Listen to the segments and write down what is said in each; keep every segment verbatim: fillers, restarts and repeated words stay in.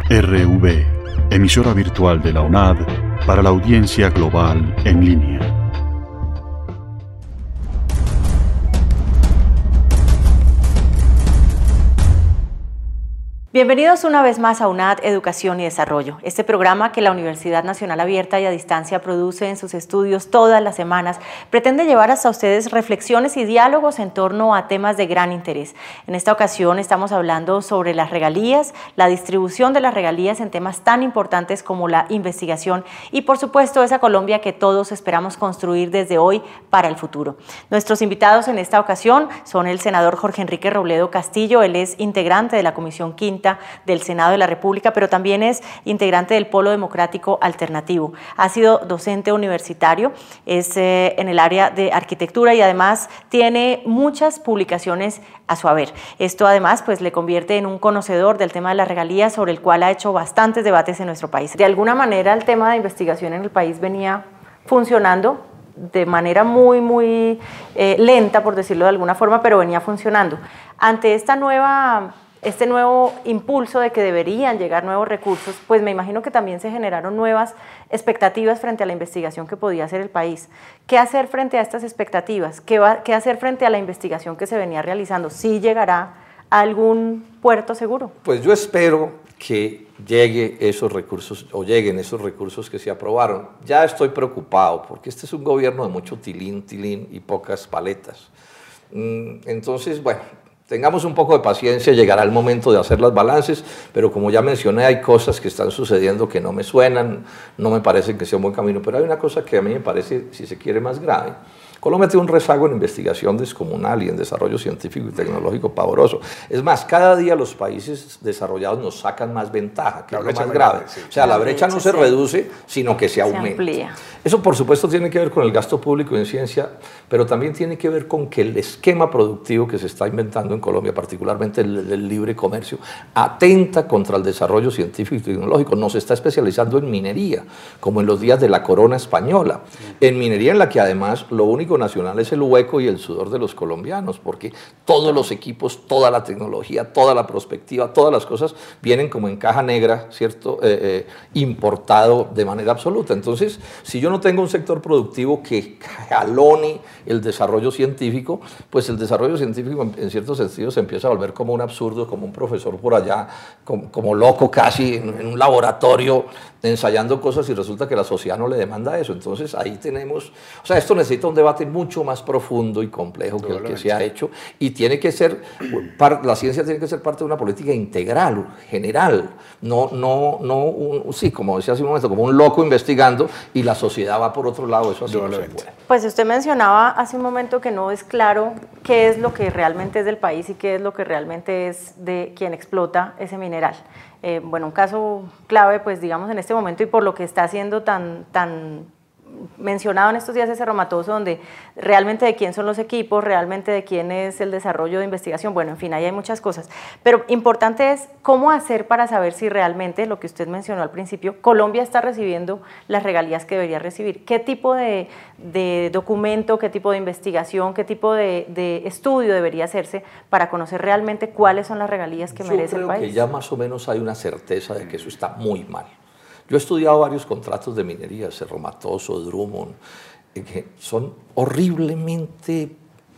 R V, emisora virtual de la UNAD para la audiencia global en línea. Bienvenidos una vez más a UNAD Educación y Desarrollo, este programa que la Universidad Nacional Abierta y a Distancia produce en sus estudios todas las semanas, pretende llevar hasta ustedes reflexiones y diálogos en torno a temas de gran interés. En esta ocasión estamos hablando sobre las regalías, la distribución de las regalías en temas tan importantes como la investigación y, por supuesto, esa Colombia que todos esperamos construir desde hoy para el futuro. Nuestros invitados en esta ocasión son el senador Jorge Enrique Robledo Castillo. Él es integrante de la Comisión Quinta del Senado de la República, pero también es integrante del Polo Democrático Alternativo. Ha sido docente universitario, es eh, en el área de arquitectura y además tiene muchas publicaciones a su haber. Esto además pues le convierte en un conocedor del tema de las regalías, sobre el cual ha hecho bastantes debates en nuestro país. De alguna manera el tema de investigación en el país venía funcionando de manera muy, muy eh, lenta, por decirlo de alguna forma, pero venía funcionando. Ante esta nueva... Este nuevo impulso de que deberían llegar nuevos recursos, pues me imagino que también se generaron nuevas expectativas frente a la investigación que podía hacer el país. ¿Qué hacer frente a estas expectativas? ¿Qué, va, qué hacer frente a la investigación que se venía realizando? ¿Sí llegará a algún puerto seguro? Pues yo espero que llegue esos recursos o lleguen esos recursos que se aprobaron. Ya estoy preocupado porque este es un gobierno de mucho tilín, tilín y pocas paletas. Entonces, bueno, tengamos un poco de paciencia, llegará el momento de hacer las balances, pero como ya mencioné, hay cosas que están sucediendo que no me suenan, no me parecen que sea un buen camino, pero hay una cosa que a mí me parece, si se quiere, más grave. Colombia tiene un rezago en investigación descomunal y en desarrollo científico y tecnológico pavoroso. Es más, cada día los países desarrollados nos sacan más ventaja, que es lo más grave. Sí. O sea, la, la brecha, brecha no se sí. reduce, sino que se, se aumenta. Amplía. Eso, por supuesto, tiene que ver con el gasto público en ciencia, pero también tiene que ver con que el esquema productivo que se está inventando en Colombia, particularmente el, el libre comercio, atenta contra el desarrollo científico y tecnológico. Nos está especializando en minería, como en los días de la corona española. Sí. En minería en la que además lo único nacional es el hueco y el sudor de los colombianos, porque todos los equipos, toda la tecnología, toda la prospectiva, todas las cosas vienen como en caja negra, ¿cierto? Eh, eh, importado de manera absoluta. Entonces, si yo no tengo un sector productivo que jalone el desarrollo científico, pues el desarrollo científico en, en ciertos sentidos se empieza a volver como un absurdo, como un profesor por allá, como, como loco casi en, en un laboratorio ensayando cosas y resulta que la sociedad no le demanda eso. Entonces ahí tenemos, o sea, esto necesita un debate mucho más profundo y complejo que el que se ha hecho y tiene que ser, la ciencia tiene que ser parte de una política integral, general, no, no, no un, sí, como decía hace un momento, como un loco investigando y la sociedad va por otro lado, eso así no se puede. Pues usted mencionaba hace un momento que no es claro qué es lo que realmente es del país y qué es lo que realmente es de quien explota ese mineral. Eh, bueno, un caso clave, pues digamos en este momento y por lo que está siendo tan, tan mencionado en estos días ese Cerro Matoso, donde realmente de quién son los equipos, realmente de quién es el desarrollo de investigación, bueno, en fin, ahí hay muchas cosas, pero importante es cómo hacer para saber si realmente, lo que usted mencionó al principio, Colombia está recibiendo las regalías que debería recibir, qué tipo de, de documento, qué tipo de investigación, qué tipo de, de estudio debería hacerse para conocer realmente cuáles son las regalías que Yo merece el creo país. Que ya más o menos hay una certeza de que eso está muy mal. Yo he estudiado varios contratos de minería, Cerro Matoso, Drummond, que son horriblemente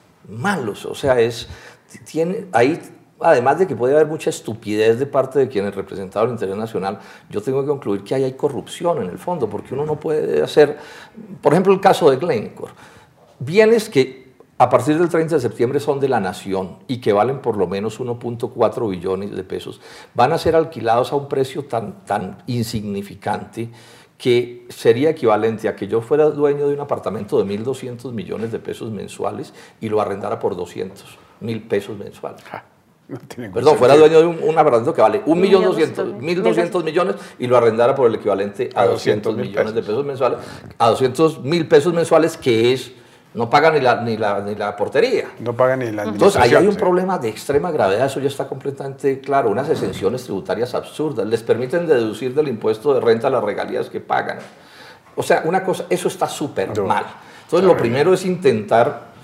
malos. O sea, es, tiene, ahí, además de que puede haber mucha estupidez de parte de quienes representaron el interés nacional, yo tengo que concluir que ahí hay corrupción en el fondo, porque uno no puede hacer, por ejemplo, el caso de Glencore, bienes que a partir del treinta de septiembre son de la nación y que valen por lo menos uno punto cuatro billones de pesos, van a ser alquilados a un precio tan, tan insignificante que sería equivalente a que yo fuera dueño de un apartamento de mil doscientos millones de pesos mensuales y lo arrendara por doscientos mil pesos mensuales. Ah, no Perdón, fuera dueño de un, un apartamento que vale un millón doscientos millones y lo arrendara por el equivalente a doscientos millones de pesos mensuales, a doscientos mil pesos mensuales, que es... No pagan ni la, ni, la, ni la portería. No pagan ni la Entonces, ahí hay un sí. problema de extrema gravedad, eso ya está completamente claro. Unas exenciones tributarias absurdas. Les permiten deducir del impuesto de renta las regalías que pagan. O sea, una cosa, eso está súper mal. Entonces, lo primero es intentar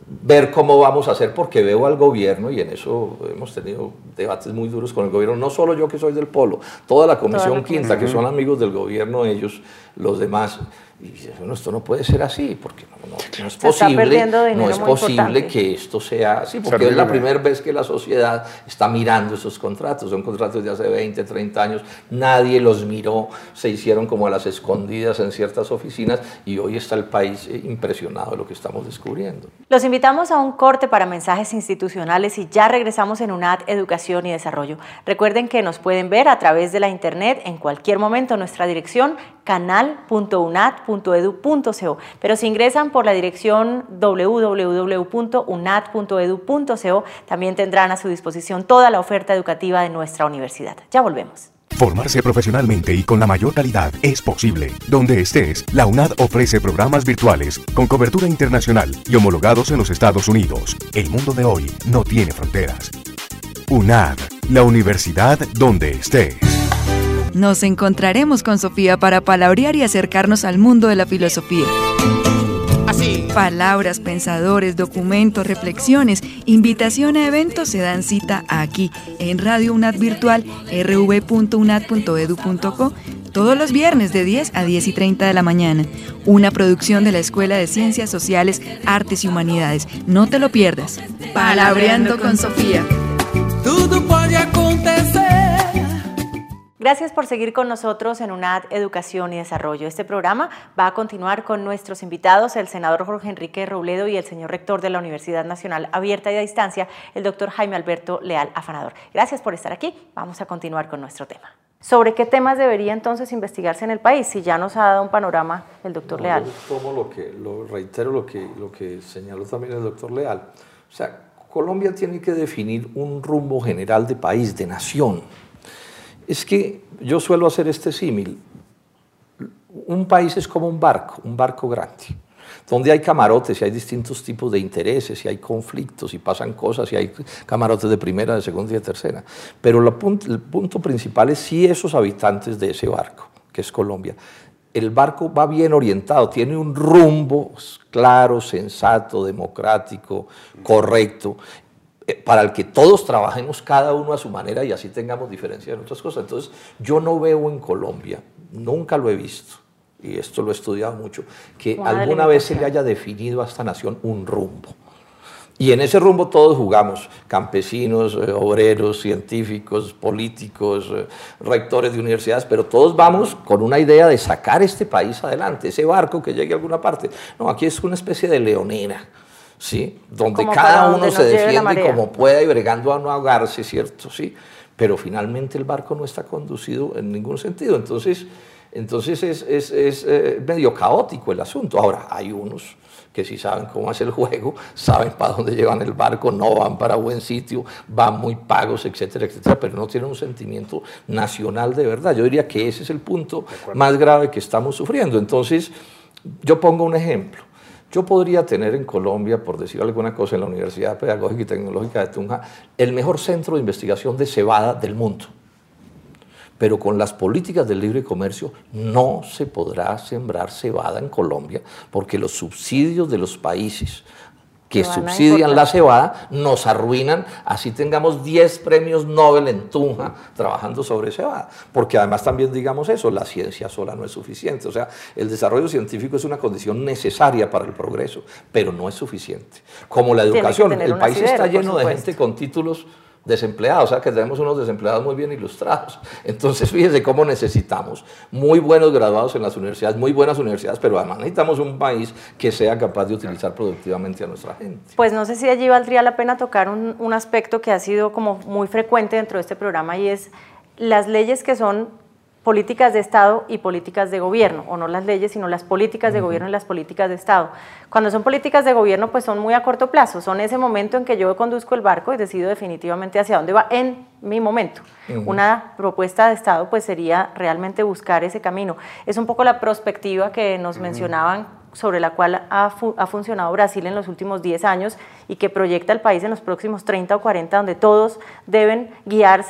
ver cómo vamos a hacer, porque veo al gobierno, y en eso hemos tenido debates muy duros con el gobierno, no solo yo que soy del Polo, toda la Comisión toda la Quinta, comisión. Que son amigos del gobierno, ellos, los demás, y bueno, esto no puede ser así, porque no, no, no es posible, no es posible que esto sea así, porque es la primera vez que la sociedad está mirando esos contratos, son contratos de hace veinte, treinta años, nadie los miró, se hicieron como a las escondidas en ciertas oficinas, y hoy está el país impresionado de lo que estamos descubriendo. Los invitamos a un corte para mensajes institucionales y ya regresamos en UNAD Educación y Desarrollo. Recuerden que nos pueden ver a través de la internet en cualquier momento. Nuestra dirección canal punto unad punto edu punto co, pero si ingresan por la dirección doble u doble u doble u punto unad punto edu punto co también tendrán a su disposición toda la oferta educativa de nuestra universidad. Ya volvemos. Formarse profesionalmente y con la mayor calidad es posible. Donde estés, la UNAD ofrece programas virtuales con cobertura internacional y homologados en los Estados Unidos. El mundo de hoy no tiene fronteras. UNAD, la universidad donde estés. Nos encontraremos con Sofía para palabrear y acercarnos al mundo de la filosofía. Así. Palabras, pensadores, documentos, reflexiones, invitación a eventos se dan cita aquí, en Radio UNAD Virtual, erre ve punto unad punto edu punto co, todos los viernes de diez a diez y treinta de la mañana. Una producción de la Escuela de Ciencias Sociales, Artes y Humanidades. No te lo pierdas. Palabreando con Sofía. Todo puede acontecer. Gracias por seguir con nosotros en UNAD Educación y Desarrollo. Este programa va a continuar con nuestros invitados, el senador Jorge Enrique Robledo y el señor rector de la Universidad Nacional Abierta y a Distancia, el doctor Jaime Alberto Leal Afanador. Gracias por estar aquí. Vamos a continuar con nuestro tema. ¿Sobre qué temas debería entonces investigarse en el país? Si ya nos ha dado un panorama el doctor no, Leal. Yo tomo lo que, lo reitero lo que, lo que señaló también el doctor Leal. O sea, Colombia tiene que definir un rumbo general de país, de nación. Es que yo suelo hacer este símil. Un país es como un barco, un barco grande, donde hay camarotes y hay distintos tipos de intereses y hay conflictos y pasan cosas y hay camarotes de primera, de segunda y de tercera. Pero la punto, el punto principal es si esos habitantes de ese barco, que es Colombia, el barco va bien orientado, tiene un rumbo claro, sensato, democrático, correcto, para el que todos trabajemos cada uno a su manera y así tengamos diferencias en otras cosas. Entonces, yo no veo en Colombia, nunca lo he visto, y esto lo he estudiado mucho, que Una alguna vez se le haya definido a esta nación un rumbo. Y en ese rumbo todos jugamos, campesinos, eh, obreros, científicos, políticos, eh, rectores de universidades, pero todos vamos con una idea de sacar este país adelante, ese barco que llegue a alguna parte. No, aquí es una especie de leonera, ¿sí? Donde como cada uno se defiende como pueda y bregando a no ahogarse, ¿cierto? ¿Sí? Pero finalmente el barco no está conducido en ningún sentido, entonces, entonces es, es, es eh, medio caótico el asunto. Ahora, hay unos que sí saben cómo hacer el juego, saben para dónde llevan el barco, no van para buen sitio, van muy pagos, etcétera, etcétera, pero no tienen un sentimiento nacional de verdad. Yo diría que ese es el punto más grave que estamos sufriendo. Entonces, yo pongo un ejemplo. Yo podría tener en Colombia, por decir alguna cosa, en la Universidad Pedagógica y Tecnológica de Tunja, el mejor centro de investigación de cebada del mundo. Pero con las políticas del libre comercio no se podrá sembrar cebada en Colombia porque los subsidios de los países que subsidian la cebada nos arruinan, así tengamos diez premios Nobel en Tunja trabajando sobre cebada. Porque además también digamos eso, la ciencia sola no es suficiente. O sea, el desarrollo científico es una condición necesaria para el progreso, pero no es suficiente. Como la educación, el país está lleno de gente con títulos desempleados, o sea que tenemos unos desempleados muy bien ilustrados. Entonces, fíjense cómo necesitamos muy buenos graduados en las universidades, muy buenas universidades, pero además necesitamos un país que sea capaz de utilizar productivamente a nuestra gente. Pues no sé si allí valdría la pena tocar un, un aspecto que ha sido como muy frecuente dentro de este programa y es las leyes que son políticas de Estado y políticas de gobierno, o no las leyes, sino las políticas de gobierno y las políticas de Estado. Cuando son políticas de gobierno, pues son muy a corto plazo, son ese momento en que yo conduzco el barco y decido definitivamente hacia dónde va en mi momento. Uh-huh. Una propuesta de Estado pues sería realmente buscar ese camino. Es un poco la perspectiva que nos uh-huh. mencionaban, sobre la cual ha, fu ha funcionado Brasil en los últimos diez años y que proyecta al país en los próximos treinta o cuarenta, donde todos deben guiarse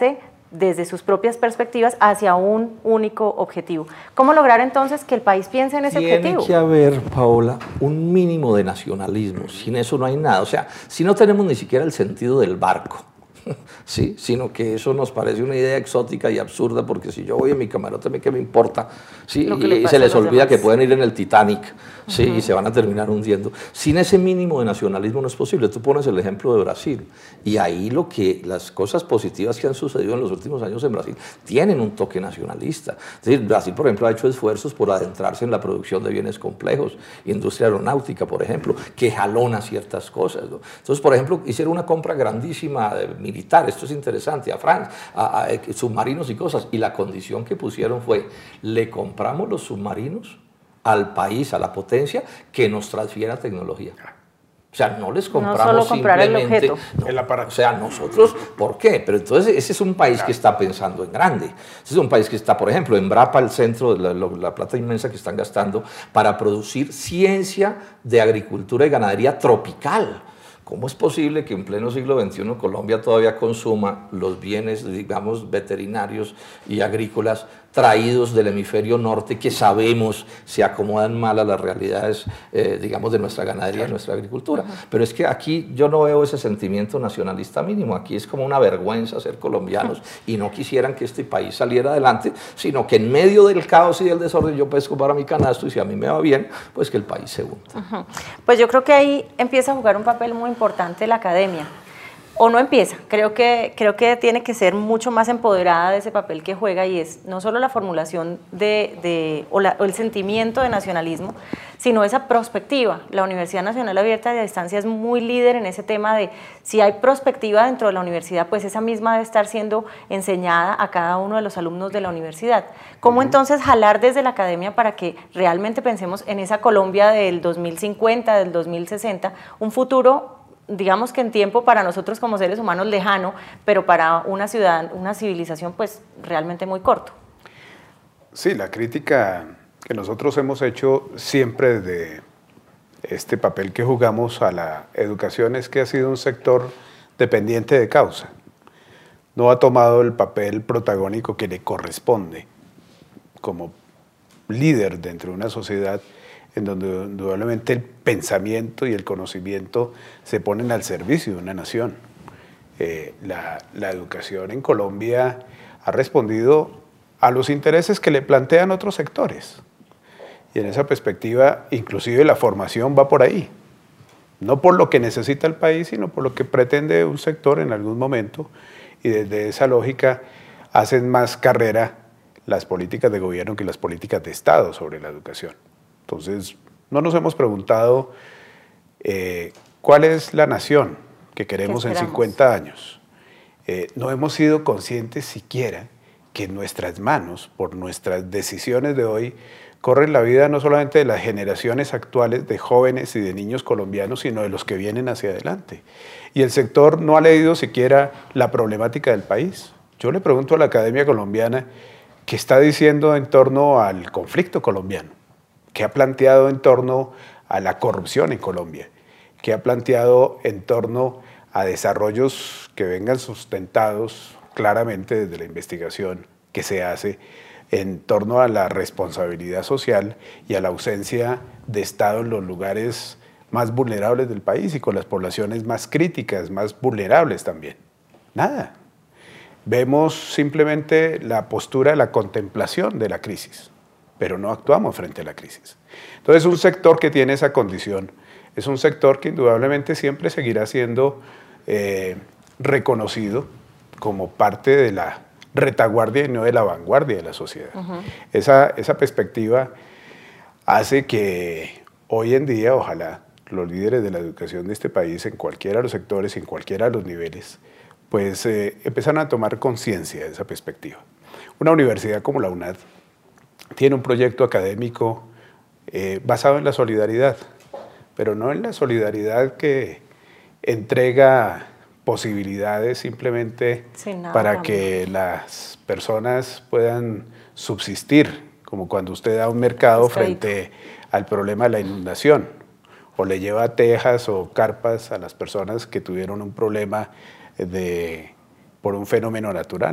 desde sus propias perspectivas hacia un único objetivo. ¿Cómo lograr entonces que el país piense en ese Tiene objetivo? Tiene que haber, Paola, un mínimo de nacionalismo. Sin eso no hay nada. O sea, si no tenemos ni siquiera el sentido del barco, ¿sí? Sino que eso nos parece una idea exótica y absurda, porque si yo voy en mi camarote, ¿qué me importa? ¿Sí? Y, y se les olvida demás. Que pueden ir en el Titanic, ¿sí? Uh-huh. Y se van a terminar hundiendo. Sin ese mínimo de nacionalismo no es posible. Tú pones el ejemplo de Brasil, y ahí lo que, las cosas positivas que han sucedido en los últimos años en Brasil tienen un toque nacionalista. Es decir, Brasil, por ejemplo, ha hecho esfuerzos por adentrarse en la producción de bienes complejos, industria aeronáutica, por ejemplo, que jalona ciertas cosas, ¿no? Entonces, por ejemplo, hicieron una compra grandísima de militar, esto es interesante, a Francia, a, a, a submarinos y cosas, y la condición que pusieron fue, le compramos los submarinos al país, a la potencia, que nos transfiera tecnología. O sea, no les compramos no solo comprar simplemente el objeto. No, el aparato. O sea, nosotros, ¿por qué? Pero entonces ese es un país claro. que está pensando en grande. Ese es un país que está, por ejemplo, en Brapa, el centro, la, la plata inmensa que están gastando para producir ciencia de agricultura y ganadería tropical. ¿Cómo es posible que en pleno siglo veintiuno Colombia todavía consuma los bienes, digamos, veterinarios y agrícolas traídos del hemisferio norte, que sabemos se acomodan mal a las realidades, eh, digamos, de nuestra ganadería y nuestra agricultura? Uh-huh. Pero es que aquí yo no veo ese sentimiento nacionalista mínimo. Aquí es como una vergüenza ser colombianos, uh-huh. y no quisieran que este país saliera adelante, sino que en medio del caos y del desorden yo pesco para mi canasto, y si a mí me va bien, pues que el país se hunda. Uh-huh. Pues yo creo que ahí empieza a jugar un papel muy importante la academia. O no empieza, creo que, creo que tiene que ser mucho más empoderada de ese papel que juega, y es no solo la formulación de, de, o, la, o el sentimiento de nacionalismo, sino esa prospectiva. La Universidad Nacional Abierta de Distancia es muy líder en ese tema de si hay prospectiva dentro de la universidad, pues esa misma debe estar siendo enseñada a cada uno de los alumnos de la universidad. ¿Cómo uh-huh. entonces jalar desde la academia para que realmente pensemos en esa Colombia del dos mil cincuenta, del dos mil sesenta, un futuro, digamos que en tiempo para nosotros como seres humanos lejano, pero para una ciudad, una civilización pues realmente muy corto? Sí, la crítica que nosotros hemos hecho siempre desde este papel que jugamos a la educación es que ha sido un sector dependiente de causa. No ha tomado el papel protagónico que le corresponde como líder dentro de una sociedad en donde indudablemente el pensamiento y el conocimiento se ponen al servicio de una nación. Eh, la, la educación en Colombia ha respondido a los intereses que le plantean otros sectores. Y en esa perspectiva, inclusive la formación va por ahí. No por lo que necesita el país, sino por lo que pretende un sector en algún momento. Y desde esa lógica hacen más carrera las políticas de gobierno que las políticas de Estado sobre la educación. Entonces, no nos hemos preguntado eh, cuál es la nación que queremos en cincuenta años. Eh, no hemos sido conscientes siquiera que en nuestras manos, por nuestras decisiones de hoy, corren la vida no solamente de las generaciones actuales de jóvenes y de niños colombianos, sino de los que vienen hacia adelante. Y el sector no ha leído siquiera la problemática del país. Yo le pregunto a la Academia Colombiana qué está diciendo en torno al conflicto colombiano, qué ha planteado en torno a la corrupción en Colombia, qué ha planteado en torno a desarrollos que vengan sustentados claramente desde la investigación que se hace en torno a la responsabilidad social y a la ausencia de Estado en los lugares más vulnerables del país y con las poblaciones más críticas, más vulnerables también. Nada. Vemos simplemente la postura de la contemplación de la crisis, pero no actuamos frente a la crisis. Entonces, un sector que tiene esa condición es un sector que indudablemente siempre seguirá siendo eh, reconocido como parte de la retaguardia y no de la vanguardia de la sociedad. Uh-huh. Esa, esa perspectiva hace que hoy en día, ojalá, los líderes de la educación de este país, en cualquiera de los sectores y en cualquiera de los niveles, pues eh, empiezan a tomar conciencia de esa perspectiva. Una universidad como la UNAD tiene un proyecto académico eh, basado en la solidaridad, pero no en la solidaridad que entrega posibilidades simplemente para cambio. Que las personas puedan subsistir, como cuando usted da un mercado frente al problema de la inundación, o le lleva tejas o carpas a las personas que tuvieron un problema de, por un fenómeno natural.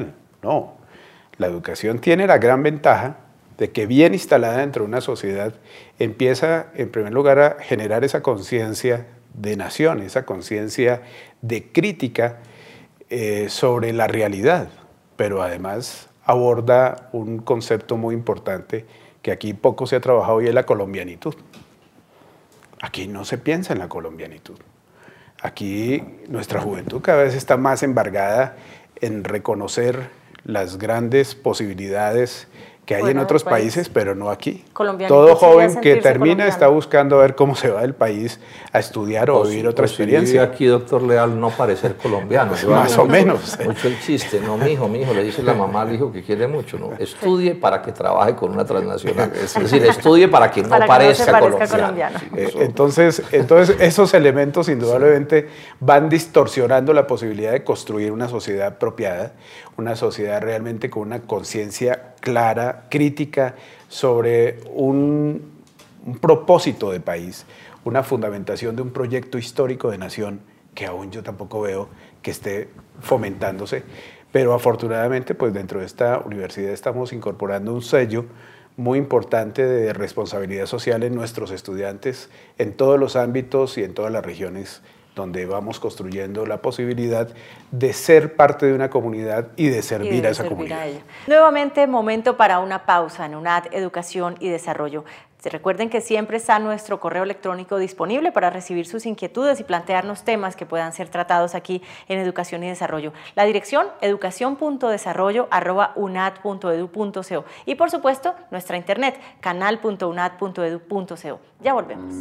No, la educación tiene la gran ventaja de que bien instalada dentro de una sociedad empieza en primer lugar a generar esa conciencia de nación, esa conciencia de crítica eh, sobre la realidad, pero además aborda un concepto muy importante que aquí poco se ha trabajado y es la colombianitud. Aquí no se piensa en la colombianitud. Aquí nuestra juventud cada vez está más embargada en reconocer las grandes posibilidades que hay bueno, en otros país. países, pero no aquí. Todo joven que termina colombiano. Está buscando a ver cómo se va del país a estudiar o, o vivir si, otra o experiencia. Si aquí, doctor Leal, no parecer colombiano. Más o menos. Mucho el chiste, no, mi hijo, mi hijo, le dice la mamá al hijo que quiere mucho, no, estudie para que trabaje con una transnacional. Es decir, estudie para que no para parezca, que no parezca colombiano. colombiano. Eh, entonces, entonces, esos elementos indudablemente van distorsionando la posibilidad de construir una sociedad apropiada, una sociedad realmente con una conciencia clara, crítica, sobre un, un propósito de país, una fundamentación de un proyecto histórico de nación que aún yo tampoco veo que esté fomentándose, pero afortunadamente pues dentro de esta universidad estamos incorporando un sello muy importante de responsabilidad social en nuestros estudiantes en todos los ámbitos y en todas las regiones donde vamos construyendo la posibilidad de ser parte de una comunidad y de servir y de a esa servir comunidad. A ella. Nuevamente, momento para una pausa en UNAD Educación y Desarrollo. Recuerden que siempre está nuestro correo electrónico disponible para recibir sus inquietudes y plantearnos temas que puedan ser tratados aquí en Educación y Desarrollo. La dirección, educación punto desarrollo arroba unad punto edu punto co. Y por supuesto, nuestra internet, canal punto unad punto edu punto co. Ya volvemos.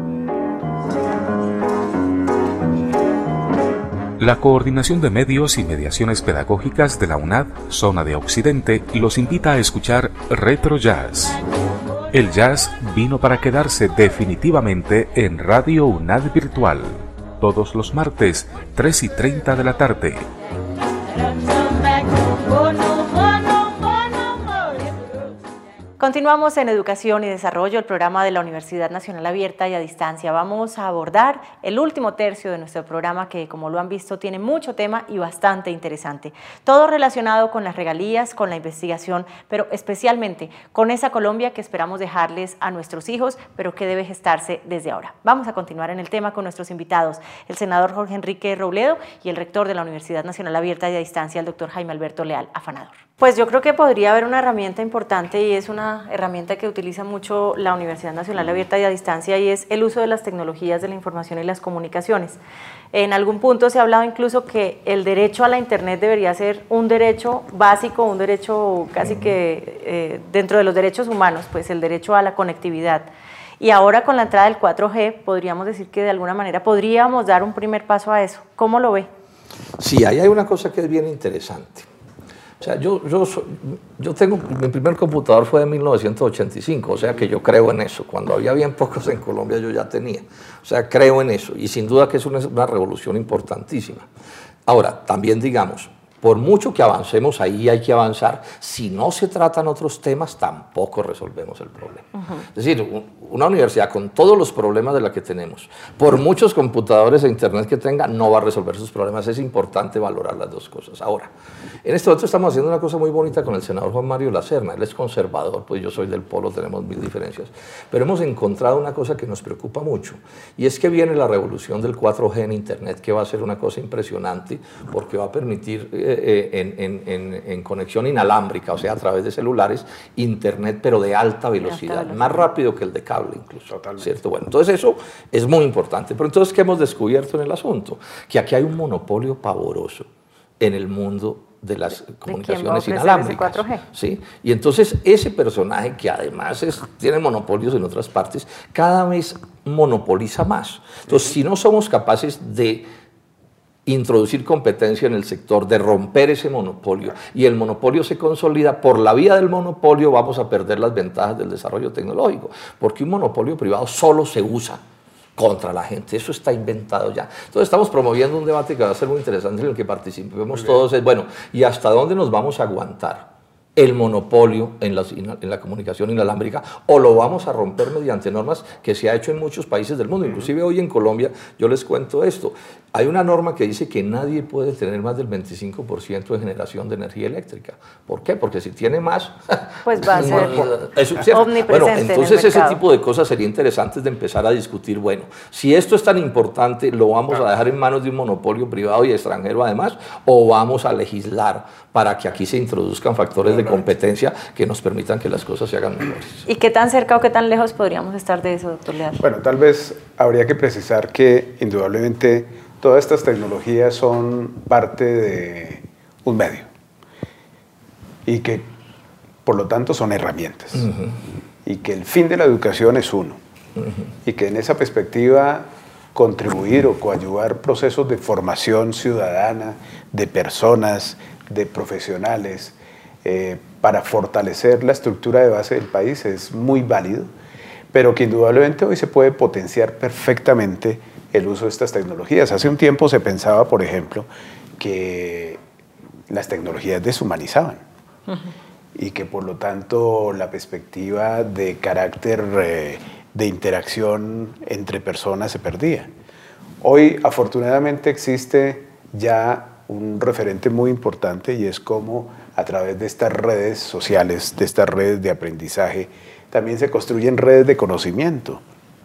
La Coordinación de Medios y Mediaciones Pedagógicas de la UNAD, Zona de Occidente, los invita a escuchar Retro Jazz. El jazz vino para quedarse definitivamente en Radio UNAD Virtual, todos los martes, tres y treinta de la tarde. Continuamos en Educación y Desarrollo, el programa de la Universidad Nacional Abierta y a Distancia. Vamos a abordar el último tercio de nuestro programa que, como lo han visto, tiene mucho tema y bastante interesante. Todo relacionado con las regalías, con la investigación, pero especialmente con esa Colombia que esperamos dejarles a nuestros hijos, pero que debe gestarse desde ahora. Vamos a continuar en el tema con nuestros invitados, el senador Jorge Enrique Robledo y el rector de la Universidad Nacional Abierta y a Distancia, el doctor Jaime Alberto Leal, afanador. Pues yo creo que podría haber una herramienta importante y es una herramienta que utiliza mucho la Universidad Nacional Abierta y a Distancia y es el uso de las tecnologías de la información y las comunicaciones. En algún punto se ha hablado incluso que el derecho a la Internet debería ser un derecho básico, un derecho casi que eh, dentro de los derechos humanos, pues el derecho a la conectividad. Y ahora con la entrada del cuatro G podríamos decir que de alguna manera podríamos dar un primer paso a eso. ¿Cómo lo ve? Sí, ahí hay una cosa que es bien interesante. O sea, yo, yo, yo tengo, mi primer computador fue de mil novecientos ochenta y cinco, o sea que yo creo en eso. Cuando había bien pocos en Colombia yo ya tenía. O sea, creo en eso y sin duda que es una, una revolución importantísima. Ahora, también digamos, por mucho que avancemos, ahí hay que avanzar. Si no se tratan otros temas, tampoco resolvemos el problema. Uh-huh. Es decir, una universidad con todos los problemas de la que tenemos, por muchos computadores e internet que tenga, no va a resolver sus problemas. Es importante valorar las dos cosas. Ahora, en este momento estamos haciendo una cosa muy bonita con el senador Juan Mario Lacerna. Él es conservador, pues yo soy del polo, tenemos mil diferencias. Pero hemos encontrado una cosa que nos preocupa mucho, y es que viene la revolución del cuatro G en internet, que va a ser una cosa impresionante, porque va a permitir... Eh, Eh, en, en, en, en conexión inalámbrica, o sea, a través de celulares, internet, pero de alta velocidad, de alta velocidad. Más rápido que el de cable incluso. Totalmente. ¿Cierto? Bueno, entonces eso es muy importante. Pero entonces, ¿qué hemos descubierto en el asunto? Que aquí hay un monopolio pavoroso en el mundo de las comunicaciones inalámbricas. cuatro G? ¿Sí? Y entonces ese personaje, que además es, tiene monopolios en otras partes, cada vez monopoliza más. Entonces, sí. Si no somos capaces de introducir competencia en el sector, de romper ese monopolio, y el monopolio se consolida, por la vía del monopolio vamos a perder las ventajas del desarrollo tecnológico, porque un monopolio privado solo se usa contra la gente, eso está inventado ya. Entonces estamos promoviendo un debate que va a ser muy interesante, en el que participemos todos, es bueno, ¿y hasta dónde nos vamos a aguantar el monopolio en la, en la comunicación inalámbrica, o lo vamos a romper mediante normas que se ha hecho en muchos países del mundo. Inclusive hoy en Colombia, yo les cuento esto, hay una norma que dice que nadie puede tener más del veinticinco por ciento de generación de energía eléctrica. ¿Por qué? Porque si tiene más, pues va a ser es omnipresente. Bueno, entonces en el ese tipo de cosas sería interesante de empezar a discutir. Bueno, si esto es tan importante, ¿lo vamos a dejar en manos de un monopolio privado y extranjero además? ¿O vamos a legislar para que aquí se introduzcan factores de competencia que nos permitan que las cosas se hagan mejores? ¿Y qué tan cerca o qué tan lejos podríamos estar de eso, doctor Leal? Bueno, tal vez habría que precisar que indudablemente todas estas tecnologías son parte de un medio y que por lo tanto son herramientas, uh-huh. y que el fin de la educación es uno, uh-huh. y que en esa perspectiva contribuir o coadyuvar procesos de formación ciudadana de personas, de profesionales, eh, para fortalecer la estructura de base del país es muy válido, pero que indudablemente hoy se puede potenciar perfectamente el uso de estas tecnologías. Hace un tiempo se pensaba, por ejemplo, que las tecnologías deshumanizaban, uh-huh. y que por lo tanto la perspectiva de carácter eh, de interacción entre personas se perdía. Hoy afortunadamente existe ya un referente muy importante, y es cómo a través de estas redes sociales, de estas redes de aprendizaje, también se construyen redes de conocimiento.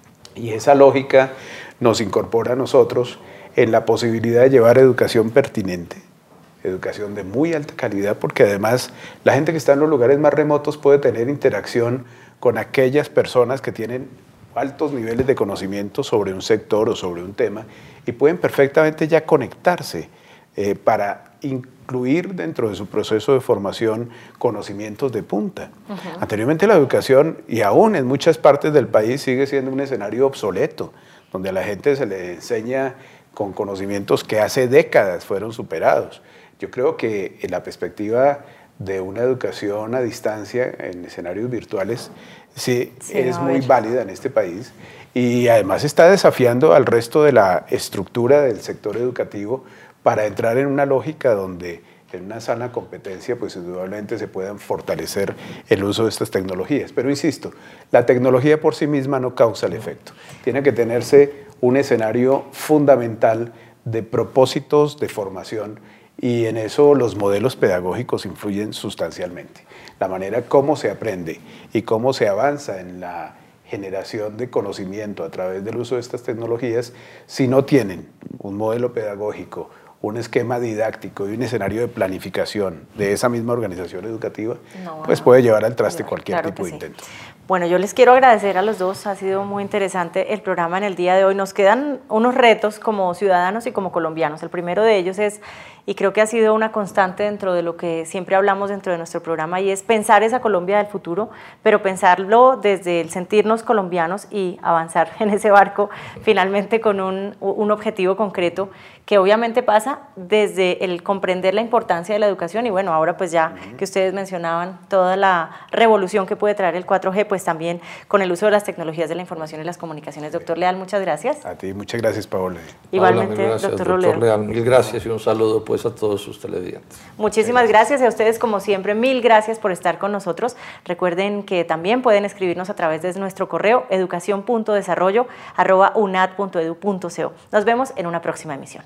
Y esa lógica nos incorpora a nosotros en la posibilidad de llevar educación pertinente, educación de muy alta calidad, porque además la gente que está en los lugares más remotos puede tener interacción con aquellas personas que tienen altos niveles de conocimiento sobre un sector o sobre un tema, y pueden perfectamente ya conectarse eh, para incluir dentro de su proceso de formación conocimientos de punta. Uh-huh. Anteriormente la educación, y aún en muchas partes del país, sigue siendo un escenario obsoleto, donde a la gente se le enseña con conocimientos que hace décadas fueron superados. Yo creo que en la perspectiva de una educación a distancia en escenarios virtuales sí, sí es muy válida en este país, y además está desafiando al resto de la estructura del sector educativo para entrar en una lógica donde en una sana competencia pues indudablemente se puedan fortalecer el uso de estas tecnologías. Pero insisto, la tecnología por sí misma no causa el efecto. Tiene que tenerse un escenario fundamental de propósitos de formación, y en eso los modelos pedagógicos influyen sustancialmente. La manera como se aprende y cómo se avanza en la generación de conocimiento a través del uso de estas tecnologías, si no tienen un modelo pedagógico, un esquema didáctico y un escenario de planificación de esa misma organización educativa, no, pues puede llevar al traste no, cualquier claro tipo de sí. intento. Bueno, yo les quiero agradecer a los dos, ha sido muy interesante el programa en el día de hoy. Nos quedan unos retos como ciudadanos y como colombianos. El primero de ellos es, y creo que ha sido una constante dentro de lo que siempre hablamos dentro de nuestro programa, y es pensar esa Colombia del futuro, pero pensarlo desde el sentirnos colombianos y avanzar en ese barco finalmente con un, un objetivo concreto, que obviamente pasa desde el comprender la importancia de la educación, y bueno, ahora pues ya que ustedes mencionaban toda la revolución que puede traer el cuatro G, pues también con el uso de las tecnologías de la información y las comunicaciones. Doctor Leal, muchas gracias. A ti, muchas gracias, Paola. Igualmente, Paola, gracias, doctor, doctor Leal, mil gracias y un saludo pues a todos sus televidentes. Muchísimas gracias. gracias a ustedes, como siempre, mil gracias por estar con nosotros. Recuerden que también pueden escribirnos a través de nuestro correo educación punto desarrollo arroba unad punto edu punto co. Nos vemos en una próxima emisión.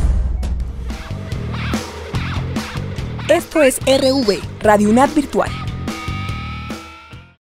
Esto es R V, Radio UNAD Virtual.